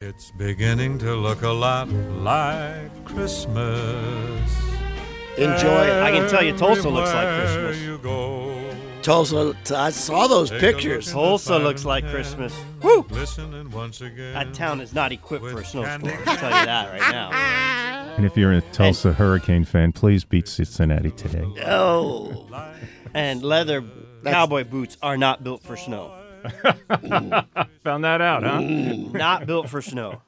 It's beginning to look a lot like Christmas. Enjoy it. I can tell you Tulsa looks like Christmas. You go, Tulsa, I saw those pictures. Tulsa looks like Christmas. Woo! listening once again. That town is not equipped for a snowstorm. I'll tell you that right now. And if you're a Tulsa Hurricane fan, please beat Cincinnati today. Oh, And leather cowboy boots are not built for snow. Found that out, huh? Not built for snow.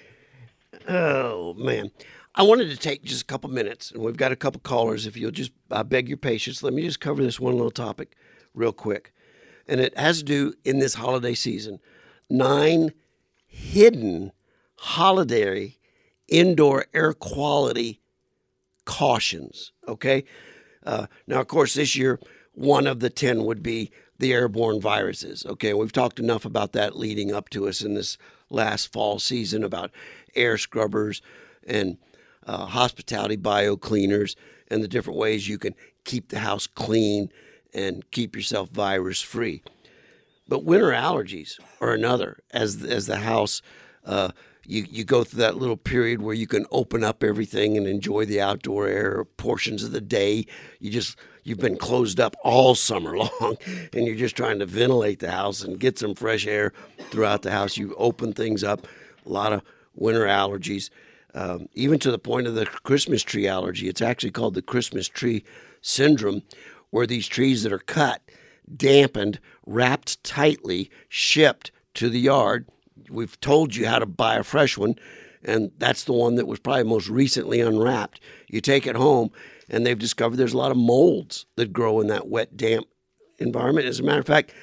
oh, man. I wanted to take just a couple minutes, and we've got a couple callers. If you'll just, I beg your patience, let me just cover this one little topic real quick. And it has to do in this holiday season. 9 hidden holiday indoor air quality cautions, okay? Now, of course, this year, one of the 10 would be the airborne viruses, okay? We've talked enough about that leading up to us in this last fall season about air scrubbers and hospitality bio cleaners and the different ways you can keep the house clean and keep yourself virus free. But winter allergies are another. As the house, you go through that little period where you can open up everything and enjoy the outdoor air portions of the day. You've been closed up all summer long, and you're just trying to ventilate the house and get some fresh air throughout the house. You open things up, a lot of winter allergies. Even to the point of the Christmas tree allergy. It's actually called the Christmas tree syndrome, where these trees that are cut, dampened, wrapped tightly, shipped to the yard. We've told you how to buy a fresh one, and that's the one that was probably most recently unwrapped. You take it home, and they've discovered there's a lot of molds that grow in that wet, damp environment. As a matter of fact,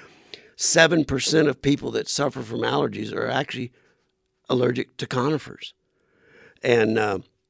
7% of people that suffer from allergies are actually allergic to conifers. And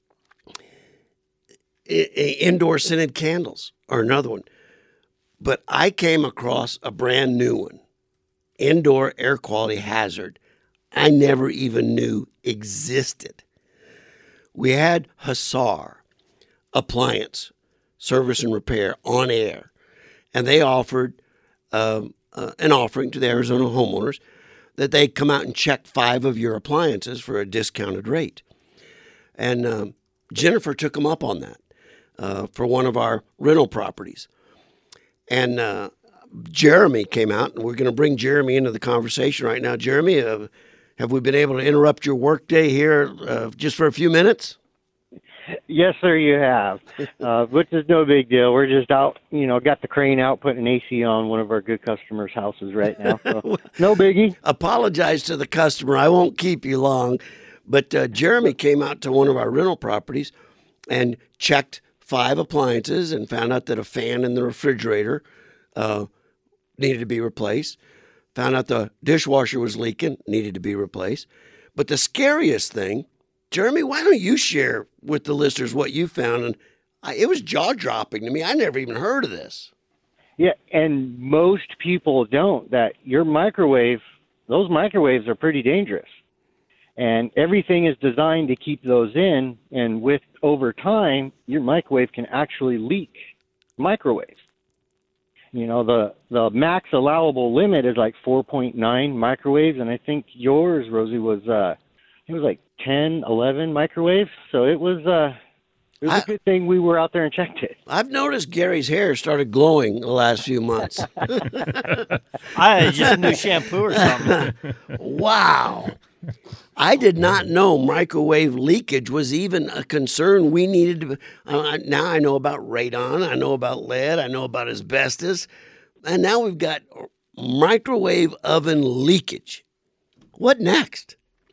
indoor scented candles are another one. But I came across a brand new one, indoor air quality hazard, I never even knew existed. We had Hussar Appliance Service and Repair on air, and they offered an offering to the Arizona homeowners that they'd come out and check 5 of your appliances for a discounted rate. And Jennifer took them up on that for one of our rental properties. And Jeremy came out, and we're going to bring Jeremy into the conversation right now. Jeremy, have we been able to interrupt your workday here just for a few minutes? Yes, sir, you have, which is no big deal. We're just out, got the crane out, putting an AC on one of our good customers' houses right now. So no biggie. Apologize to the customer. I won't keep you long. But Jeremy came out to one of our rental properties and checked 5 appliances and found out that a fan in the refrigerator needed to be replaced. Found out the dishwasher was leaking, needed to be replaced. But the scariest thing, Jeremy, why don't you share with the listeners what you found? And it was jaw-dropping to me. I never even heard of this. Yeah, and most people don't. That your microwave, those microwaves are pretty dangerous. And everything is designed to keep those in, and over time, your microwave can actually leak microwaves. The max allowable limit is like 4.9 microwaves, and I think yours, Rosie, was it was like 10, 11 microwaves. So it was a good thing we were out there and checked it. I've noticed Gary's hair started glowing the last few months. I had just a new shampoo or something. Wow. I did not know microwave leakage was even a concern we needed to. Now I know about radon, I know about lead, I know about asbestos, and now we've got microwave oven leakage. What next?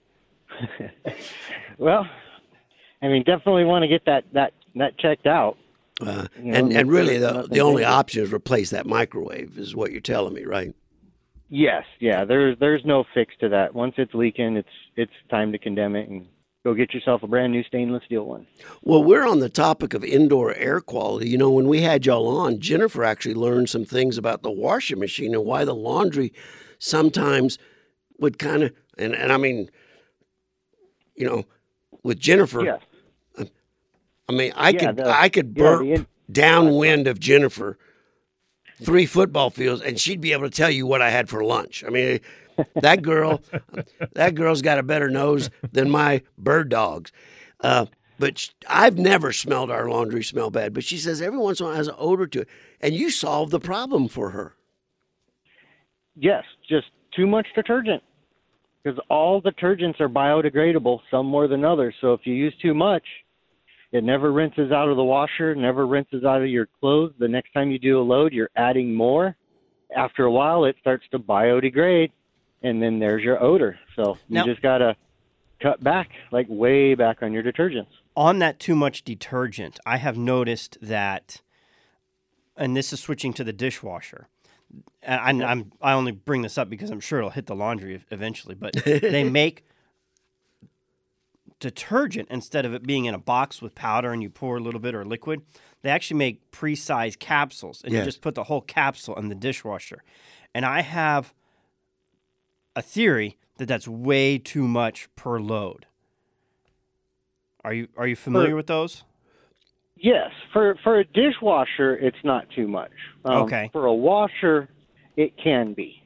Well, definitely want to get that checked out. And really, the only option is replace that microwave, is what you're telling me, right? Yes, yeah. There's no fix to that. Once it's leaking, it's time to condemn it and go get yourself a brand new stainless steel one. Well, we're on the topic of indoor air quality. When we had y'all on, Jennifer actually learned some things about the washing machine and why the laundry sometimes would kind of, with Jennifer, yes. I could burp downwind of Jennifer 3 football fields, and she'd be able to tell you what I had for lunch. That girl's got a better nose than my bird dogs. But I've never smelled our laundry smell bad. But she says every once in a while it has an odor to it. And you solved the problem for her. Yes, just too much detergent. Because all detergents are biodegradable, some more than others. So if you use too much, it never rinses out of the washer, never rinses out of your clothes. The next time you do a load, you're adding more. After a while, it starts to biodegrade, and then there's your odor. So you just got to cut back, like way back on your detergents. On that too much detergent, I have noticed that, and this is switching to the dishwasher. And I only bring this up because I'm sure it'll hit the laundry eventually, but they make detergent, instead of it being in a box with powder and you pour a little bit or liquid, they actually make pre-sized capsules, and you just put the whole capsule in the dishwasher. And I have a theory that that's way too much per load. Are you familiar with those? Yes, for a dishwasher, it's not too much. Okay. For a washer, it can be.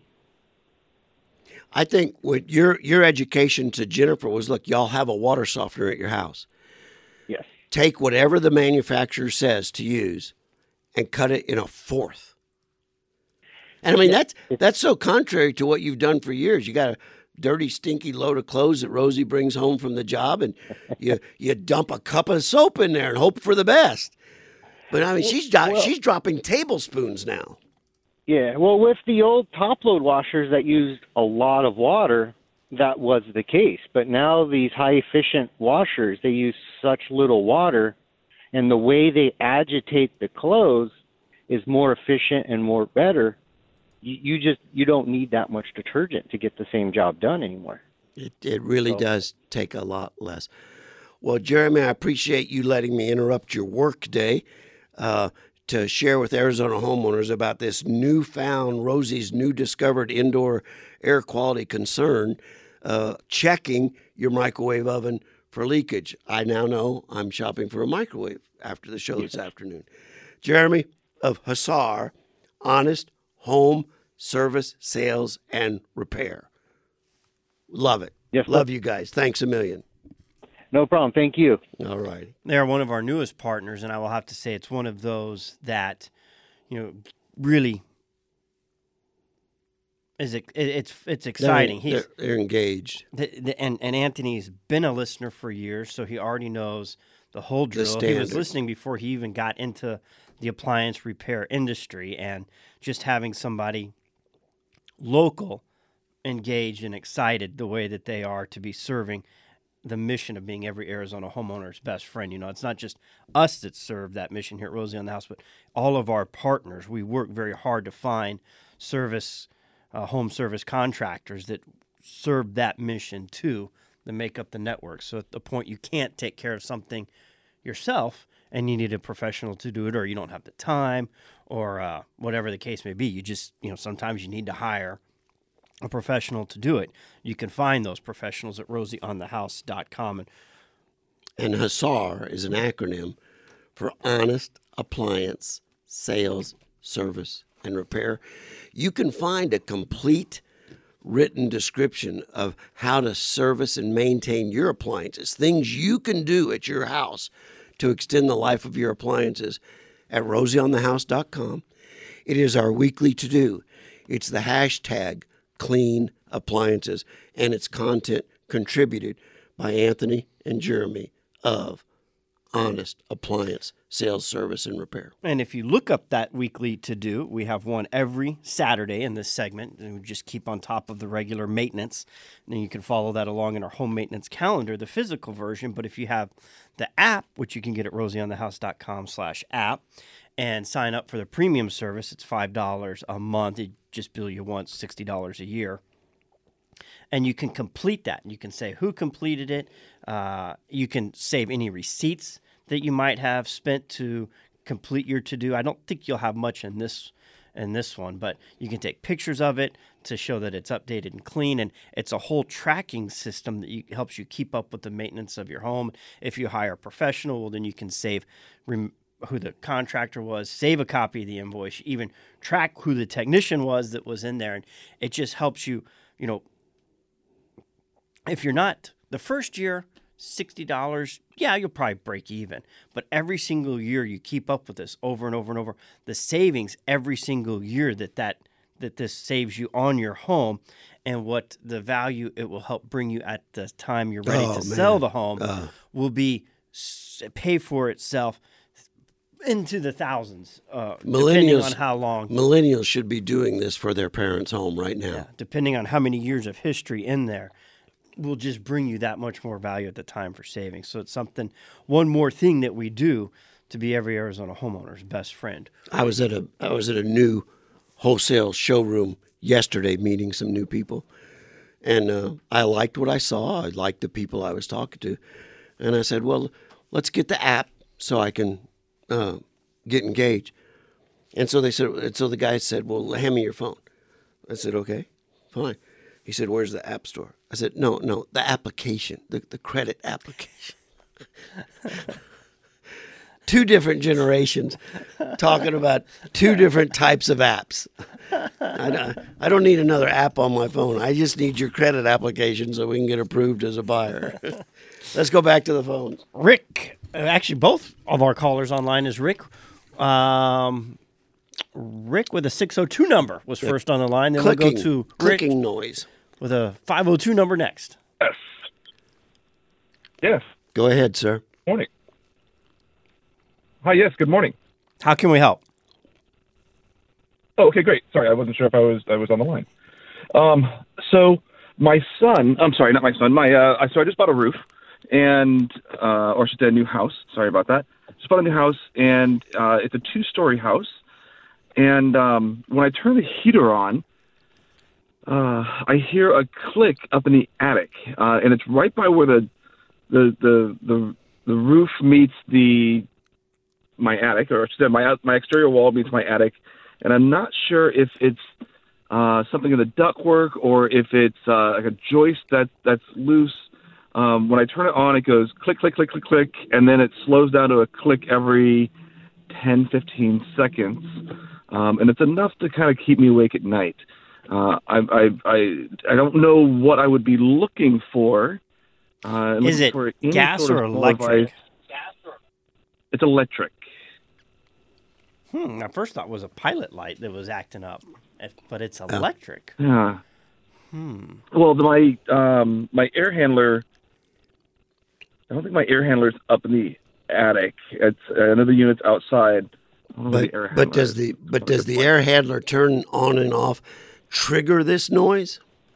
I think what your education to Jennifer was, look, y'all have a water softener at your house. Yes. Take whatever the manufacturer says to use and cut it in a fourth. And I mean, that's so contrary to what you've done for years. You got a dirty, stinky load of clothes that Rosie brings home from the job, and you dump a cup of soap in there and hope for the best. But I mean, she's dropping tablespoons now. Yeah, well, with the old top-load washers that used a lot of water, that was the case. But now these high-efficient washers, they use such little water, and the way they agitate the clothes is more efficient and more better. You don't need that much detergent to get the same job done anymore. It really does take a lot less. Well, Jeremy, I appreciate you letting me interrupt your work day to share with Arizona homeowners about this newfound, Rosie's new discovered indoor air quality concern, checking your microwave oven for leakage. I now know I'm shopping for a microwave after the show this afternoon. Jeremy of Hussar, Honest Home Service, Sales, and Repair. Love it. Yes, love you guys. Thanks a million. No problem. Thank you. All right. They're one of our newest partners, and I will have to say it's one of those that, really is it's exciting. They're engaged. And Anthony's been a listener for years, so he already knows the whole drill. He was listening before he even got into the appliance repair industry, and just having somebody local engaged and excited the way that they are to be serving the mission of being every Arizona homeowner's best friend. It's not just us that serve that mission here at Rosie on the House, but all of our partners. We work very hard to find home service contractors that serve that mission too, that make up the network. So at the point you can't take care of something yourself and you need a professional to do it, or you don't have the time, or whatever the case may be, you just, sometimes you need to hire a professional to do it. You can find those professionals at rosieonthehouse.com. And Hussar is an acronym for Honest Appliance Sales, Service, and Repair. You can find a complete written description of how to service and maintain your appliances, things you can do at your house to extend the life of your appliances at rosieonthehouse.com. It is our weekly to-do. It's the hashtag Clean Appliances, and its content contributed by Anthony and Jeremy of Honest Appliance Sales, Service, and Repair. And if you look up that weekly to-do, we have one every Saturday in this segment, and we just keep on top of the regular maintenance. And then you can follow that along in our home maintenance calendar, the physical version. But if you have the app, which you can get at rosieonthehouse.com/app, and sign up for the premium service, it's $5 a month. It just bill you once, $60 a year. And you can complete that. You can say who completed it. You can save any receipts that you might have spent to complete your to-do. I don't think you'll have much in this one, but you can take pictures of it to show that it's updated and clean. And it's a whole tracking system that helps you keep up with the maintenance of your home. If you hire a professional, well, then you can save who the contractor was, save a copy of the invoice, even track who the technician was that was in there. And it just helps you if you're not the first year, $60, yeah, you'll probably break even. But every single year you keep up with this over and over and over, the savings every single year that this saves you on your home, and what the value it will help bring you at the time you're ready to sell the home will be pay for itself into the thousands, depending on how long. Millennials should be doing this for their parents' home right now. Yeah, depending on how many years of history in there, will just bring you that much more value at the time for savings. So it's one more thing that we do to be every Arizona homeowner's best friend. I was at a new wholesale showroom yesterday, meeting some new people, and I liked what I saw. I liked the people I was talking to, and I said, "Well, let's get the app so I can get engaged." And so the guy said, "Well, hand me your phone." I said, "Okay, fine." He said, "Where's the app store?" I said, No, the application, the credit application." Two different generations talking about two different types of apps. I don't need another app on my phone. I just need your credit application so we can get approved as a buyer. Let's go back to the phones. Rick, actually, both of our callers online is Rick. Rick with a 602 number was first on the line. Then we'll go to Rick clicking noise with a 502 number next. Yes. Go ahead, sir. Morning. Hi, yes, good morning. How can we help? Oh, okay, great. Sorry, I wasn't sure if I was on the line. So my son, I'm sorry, not my son, so I just bought a roof and, or I should say a new house. Sorry about that. Just bought a new house, and it's a 2-story house. And when I turn the heater on, I hear a click up in the attic, and it's right by where the roof meets my attic, or I should say my exterior wall meets my attic, and I'm not sure if it's something in the ductwork or if it's like a joist that's loose. When I turn it on, it goes click, click, click, click, click, and then it slows down to a click every 10, 15 seconds, and it's enough to kind of keep me awake at night. I don't know what I would be looking for. Is it gas or electric? It's electric. My first thought was a pilot light that was acting up, but it's electric. Yeah. Well, my air handler. I don't think my air handler's up in the attic. It's another unit's outside. But does the air handler turn on and off trigger this noise?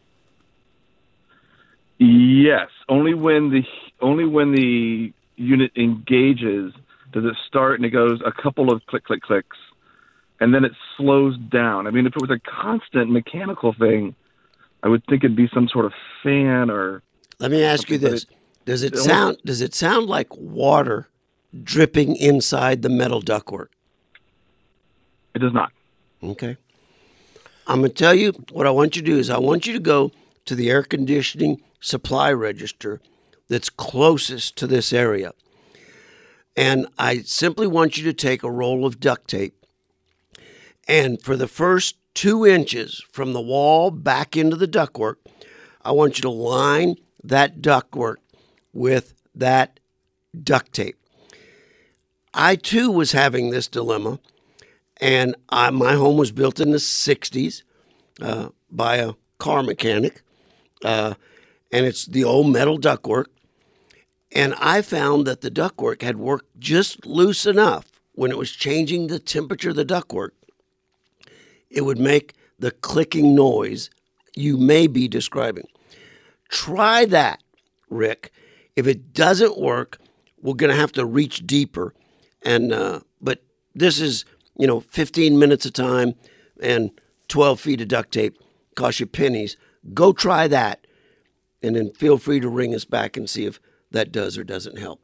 Yes, only when the unit engages does it start, and it goes a couple of click, click, clicks, and then it slows down. I mean, if it was a constant mechanical thing, I would think it'd be some sort of fan or. Let me ask you this: Does it sound like water dripping inside the metal ductwork? It does not. Okay. I'm going to tell you what I want you to do is I want you to go to the air conditioning supply register that's closest to this area. And I simply want you to take a roll of duct tape, and for the first 2 inches from the wall back into the ductwork, I want you to line that ductwork with that duct tape. I too was having this dilemma, and my home was built in the 60s by a car mechanic, and it's the old metal ductwork. And I found that the ductwork had worked just loose enough when it was changing the temperature of the ductwork. It would make the clicking noise you may be describing. Try that, Rick. If it doesn't work, we're going to have to reach deeper. But this is, 15 minutes of time and 12 feet of duct tape cost you pennies. Go try that, and then feel free to ring us back and see if that does or doesn't help.